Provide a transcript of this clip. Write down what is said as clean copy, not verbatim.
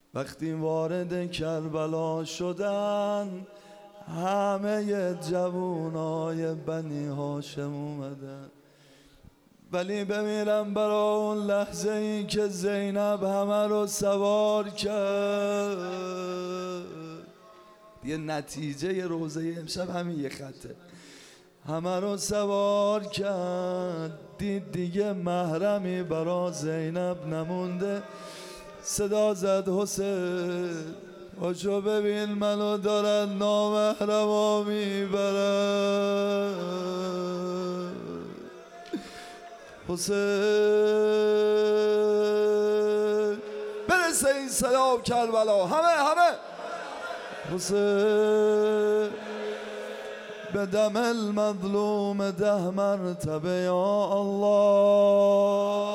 وقتی وارد کربلا شدن همه جوونای بنی هاشم اومدن، ولی بمیرم برا اون لحظه ای که زینب همه رو سوار کرد. یه نتیجه روزه امشب همین یه خطه. همه رو سوار کرد، دید دیگه محرمی برا زینب نمونده، صدا زد حسین باشو ببین منو دارن نامحرما میبرن. حسین برسه این صدا کربلا، همه حسین به دم المظلوم 10 مرتبه یا الله.